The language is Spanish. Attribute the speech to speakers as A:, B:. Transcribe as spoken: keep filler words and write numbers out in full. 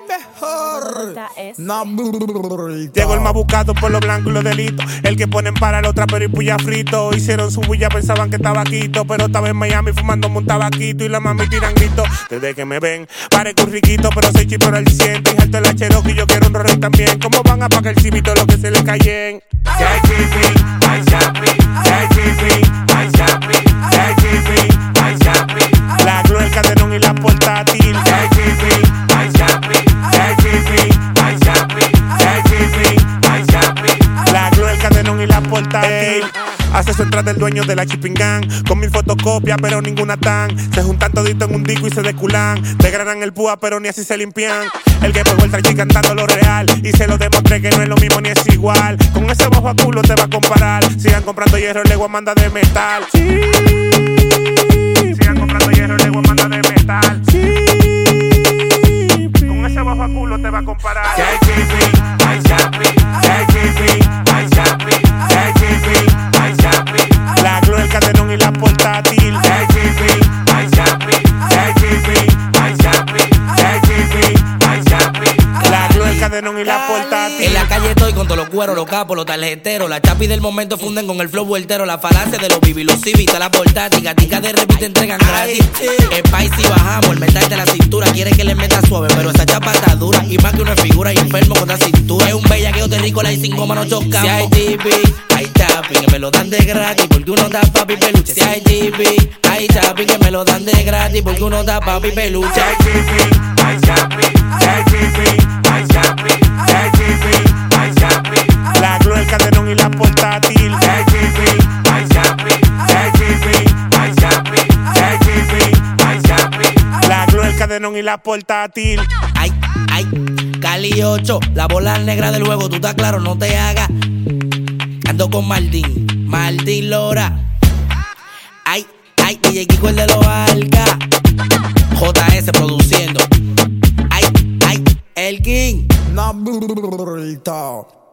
A: mejor. No,
B: llegó el más buscado por los blancos y los delitos. El que ponen para la otra pero y puya frito. Hicieron su bulla, pensaban que estaba quito, pero estaba en Miami fumando un tabaquito. Y la mami tiran grito. Desde que me ven, parezco un riquito, pero soy chipero al ciento. Y alto la Cherokee, yo quiero un Rory también. ¿Cómo van a pagar el civito lo que se le cayen?
C: Say Chippy, ay Chapi, say Chippy, ay Chapi, say Chippy, ay Chapi.
B: La glue, el cadenón y la portátil.
C: Say Chippy, ay Chapi, say Chippy, ay Chapi, say Chippy, ay Chapi.
B: La glue, el cadenón y la portátil. Hace su entrada el dueño de la Chipping Gang, con mil fotocopias pero ninguna tan. Se juntan todito en un disco y se desculan. Degranan el púa pero ni así se limpian. El que pegó el trachi cantando lo real y se lo demostré que no es lo mismo ni es igual. Con ese bajo a culo te va a comparar. Sigan comprando hierro, el legua manda de metal. Sí. Sigan comprando hierro, el legua manda de metal. Sí. Con ese bajo a culo te va a comparar.
C: Say Chippy, ay Chapi, say Chippy, ay Chapi, say Chippy, ay Chapi.
B: La glue, el cadenón y la portátil.
C: Say Chippy, ay Chapi, say Chippy, ay Chapi, say Chippy, ay Chapi.
B: La glue, el cadenón y la portátil.
D: En la calle estoy con todos los cueros, los capos, los tarjeteros. La chapi del momento funden con el flow vueltero. La falacia de los bibi, los civitas, la portátil. Gatica de repite entregan gratis. Spicy bajamos, el metal de la cintura. Quiere que le meta suave, pero esa chapa está dura. Y más que una figura y enfermo con la cintura. Es un bellaqueo de rico, la y cinco manos chocamos. Si hay chipi, hay chapi, que me lo dan de gratis. Porque uno da papi peluche. Si hay chipi, hay chapi, que me lo dan de gratis. Porque uno da papi peluche.
C: Say Chippy, ay Chapi, say Chippy, ay Chapi, say Chippy, ay Chapi.
B: La glue, el cadenón y la portátil.
C: Say Chippy, ay Chapi, say Chippy, ay Chapi, say Chippy, ay Chapi.
B: La glue, el cadenón y la portátil.
D: Ay, ay, Cali ocho, la bola negra del juego, tú estás claro, no te hagas. Ando con Martín, Martín Lora. Ay, ay, D J Kiko el de los Alcas. J S produciendo. Ay, ay, el King.
A: no,